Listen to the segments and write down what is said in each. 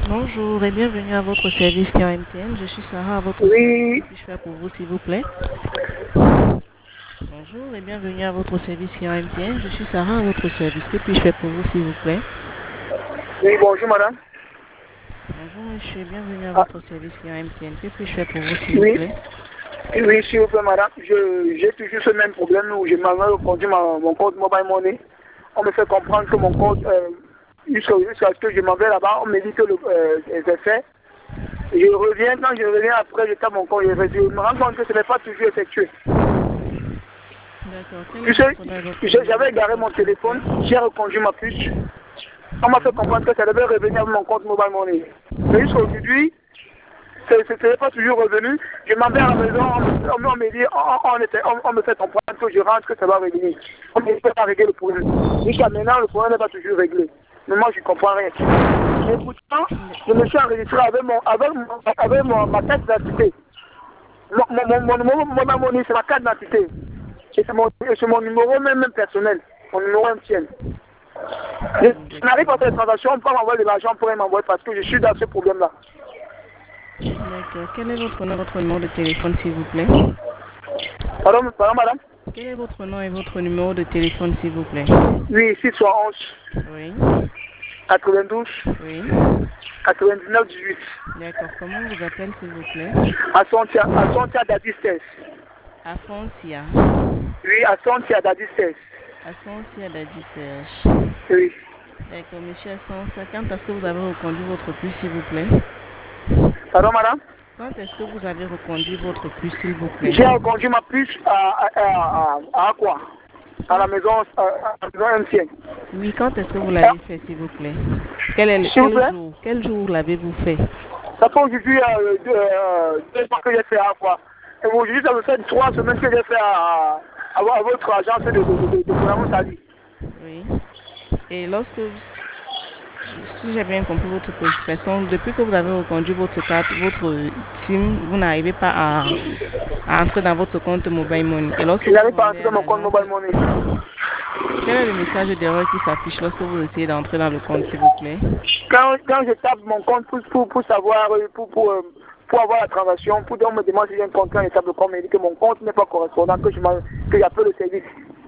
Bonjour et bienvenue à votre service client MTN. Je suis Sarah à votre service. Oui, Que puis-je faire pour vous, s'il vous plaît? Bonjour et bienvenue à votre service client MTN. Je suis Sarah à votre service. Que puis-je faire pour vous, s'il vous plaît? oui, bonjour madame. Bonjour monsieur, bienvenue à Ah, votre service client MTN. Que puis-je faire pour vous, s'il vous oui, plaît? oui, s'il vous plaît madame. J'ai toujours ce même problème où je m'avais reconduit mon compte Mobile Money. On me fait comprendre que mon compte, jusqu'à ce que je m'en vais là-bas, on me dit que c'est fait. Je reviens, quand je reviens après, je tape mon compte, je me rends compte que ce n'est pas toujours effectué. D'accord. Quel est Tu sais, votre nom et votre numéro de j'avais garé téléphone, mon s'il vous téléphone, plaît? j'ai reconduit ma puce. On m'a fait Oui. comprendre que ça devait revenir à mon compte Mobile Money. Mais jusqu'à aujourd'hui, ce n'est pas toujours revenu. Je m'en vais à la maison, on me dit, on me fait comprendre que je rentre, que ça va revenir. On ne peut pas régler le problème. Jusqu'à maintenant, le problème n'est pas toujours réglé. Mais moi, je ne comprends rien. Et pourtant, je me suis enregistré avec ma carte d'identité. Mon monnaie, c'est ma carte d'identité. Et c'est mon numéro même personnel. Mon numéro MTN. Je n'arrive pas à faire des transactions, on peut m'envoyer de l'argent pour m'envoyer parce que je suis dans ce problème-là. D'accord. Quel est votre nom et votre numéro de téléphone, s'il vous plaît? Pardon, madame? Quel est votre nom et votre numéro de téléphone, s'il vous plaît? Oui, 611, Oui. 92, Oui. 99, 18. D'accord. Comment on vous appelle, s'il vous plaît? À Dadistès. Afoncia. Oui, à Dadistès. Afoncia Daddy Serge. Oui. D'accord, monsieur Afoncia, quand est-ce que vous avez reconduit votre puce, s'il vous plaît? Pardon, madame? Quand est-ce que vous avez reconduit votre puce, s'il vous plaît? J'ai reconduit ma puce à quoi? À Quand... la maison ancienne. Oui, quand est-ce que vous Ah, l'avez fait, s'il vous plaît? s'il vous plaît? Quel jour l'avez-vous fait? Ça fait aujourd'hui 2 mois que j'ai fait à quoi? Et aujourd'hui, ça me fait 3 semaines que j'ai fait à votre agence de gouvernement Sali. Oui. Et si j'ai bien compris votre préoccupation, depuis que vous avez reconduit votre carte, votre SIM, vous n'arrivez pas à entrer dans votre compte Mobile Money. Et lorsque Je vous n'arrive pas à rendez entrer à dans mon compte l'agence, Mobile Money. quel est le message d'erreur qui s'affiche lorsque vous essayez d'entrer dans le compte, s'il vous plaît? Quand je tape mon compte pour savoir, pour avoir la transaction, pour on me demande si j'ai un compte, quand je tape le compte, il dit que mon compte n'est pas correspondant, que j'appelle le service.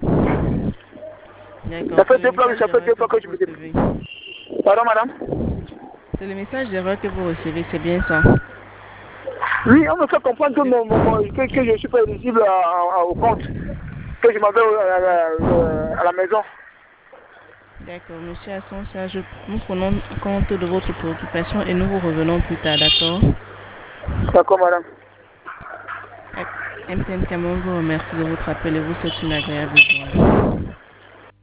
D'accord, c'est le message Ça fait d'erreur deux que fois que vous je me recevez. dis. Pardon, madame? C'est le message d'erreur que vous recevez, c'est bien ça. Oui, on me fait comprendre que, De- que je ne suis pas éligible au compte, que je m'en vais à la maison. D'accord, monsieur Assoncia, nous prenons compte de votre préoccupation et nous vous revenons plus tard, d'accord? D'accord, madame. MTN Cameroun vous remercie de votre appel et vous souhaite une agréable journée.